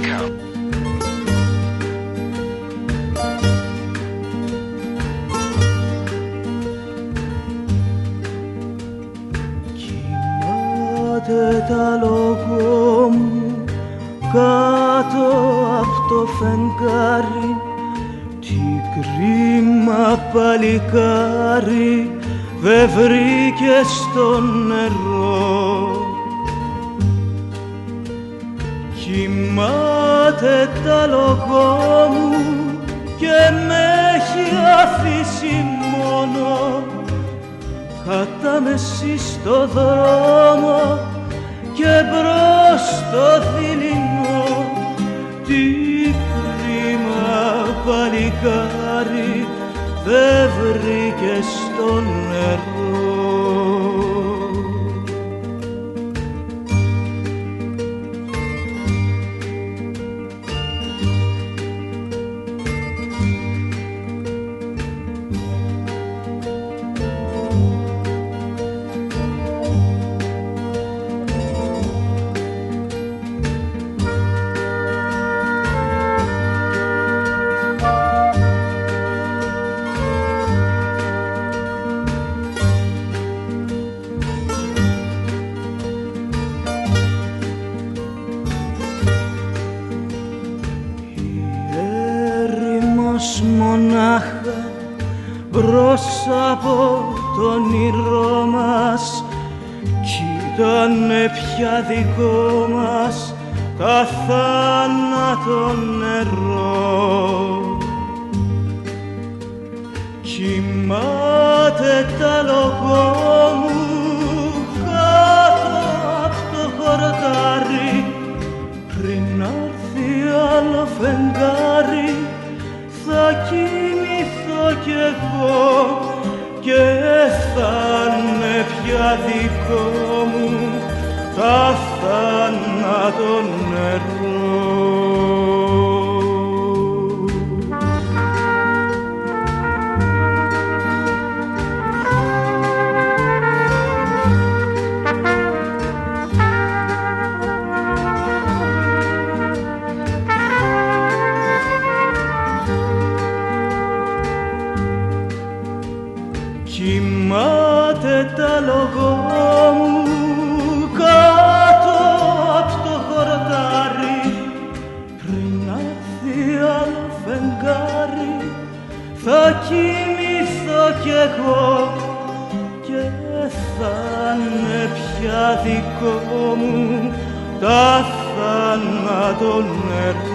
gmail.com. Κοιμάται τα λόγω μου κάτω απ' το φεγγάρι, τι κρίμα παλικάρι δε βρήκε στο νερό. Κοιμάται τα λόγω μου και με έχει αφήσει μόνο κατά μεσή στο δρόμο και μπρος στο δειλινό. Τι κρίμα παλικάρι δε βρήκε στο νερό. Μονάχα μπρος από το όνειρό μας κοίτανε πια δικό μας τα θάνατο νερό. Κοιμάται τα λόγω μου κάτω απ' το χορτάρι, πριν έρθει άλλο φεγγάρι θα κοιμηθώ κι εγώ και θα είναι πια δικό μου τα θάνατο νερό. Κοιμάται τα λόγω μου κάτω απ' το χορτάρι, πριν έρθει άλλο φεγγάρι θα κοιμηθώ κι εγώ και θα είναι πια δικό μου τα θάνατο νερό.